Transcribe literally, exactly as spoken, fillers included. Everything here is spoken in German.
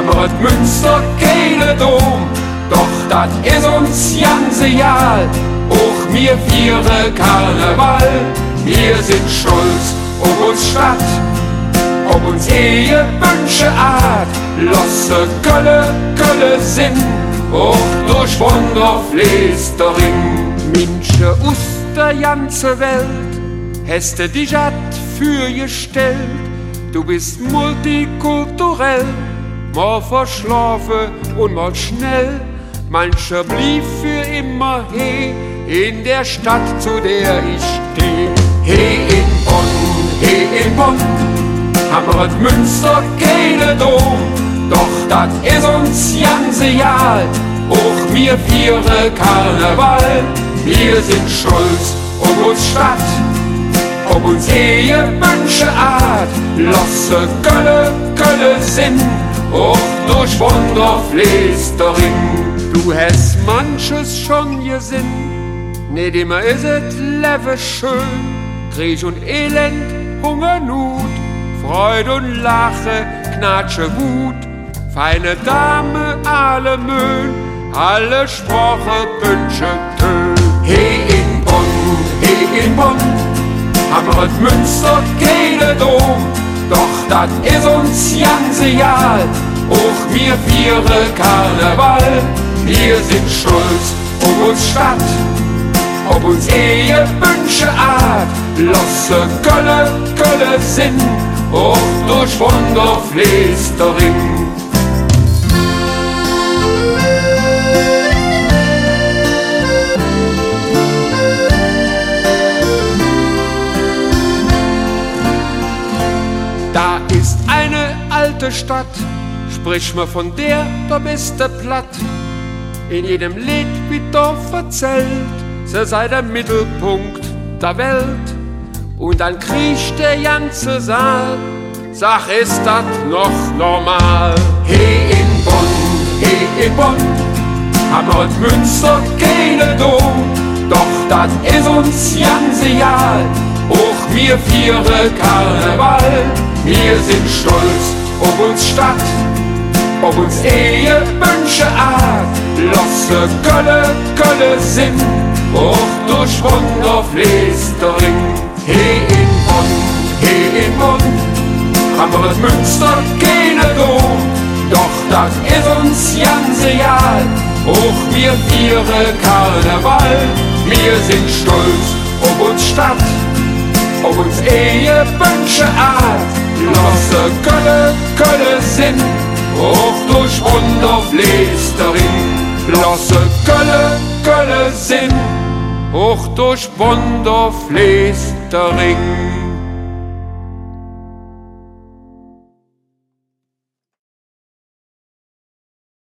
Hammer et Münster keine Dom, doch dat is uns ganz egal. Auch mir viere Karneval, wir sind stolz auf uns Stadt, ob uns Ehe, Wünsche, Art, losse Kölle, Kölle sind, auch durch Wunder fließt der Ring. Minsche aus der ganze Welt, hast du dich hat für gestellt, du bist multikulturell, mal verschlafen und mal schnell, mancher blieb für immer he in der Stadt, zu der ich steh. He in Bonn, he in Bonn, Hammer et Münster keine Dom, doch dat is uns ganz egal, auch mir viere Karneval, wir sind stolz auf uns Stadt, ob uns Ehe, Wünsche, Art, losse Kölle, Kölle sind, auch durch Wunder fließt der Ring. Du hast manches schon gesehen, nicht immer is et leve schön, Krieg und Elend, Hunger, Not, Freude und Lache, Knatsche, Wut, feine Dame, alle Möhn, alle Sprache, Wünsche, Tön. He in Bonn, he in Bonn, Hammer et Münster keine Dom, doch dat is uns ganz egal, auch wir viere Karneval, wir sind stolz auf uns Stadt, ob uns Ehe, Wünsche, Art, losse Kölle, Kölle sind, auch durch Wunder fließt der Ring. Da ist eine alte Stadt, sprich mir von der, da bist du platt. In jedem Lied wird doch erzählt, sie sei der Mittelpunkt der Welt. Und dann kriecht der ganze Saal, sag, ist das noch normal? He in Bonn, he in Bonn, Hammer et Münster keine Dom, doch das is uns ganz egal, auch wir viere Karneval, wir sind stolz auf uns Stadt, ob uns Ehe, Wünsche, Art, losse Kölle, Kölle sind, auch durch Wunder fließt der Ring. He in Bonn, he in Bonn, Hammer et Münster keine Dom, doch das is uns ganz egal, auch wir viere Karneval, wir sind stolz auf uns Stadt, ob uns Ehe, Wünsche, Art, losse Kölle, Kölle sind, auch durch Wunder fließt der Ring. Losse Kölle, Kölle sind, auch durch Wunder fließt der Ring.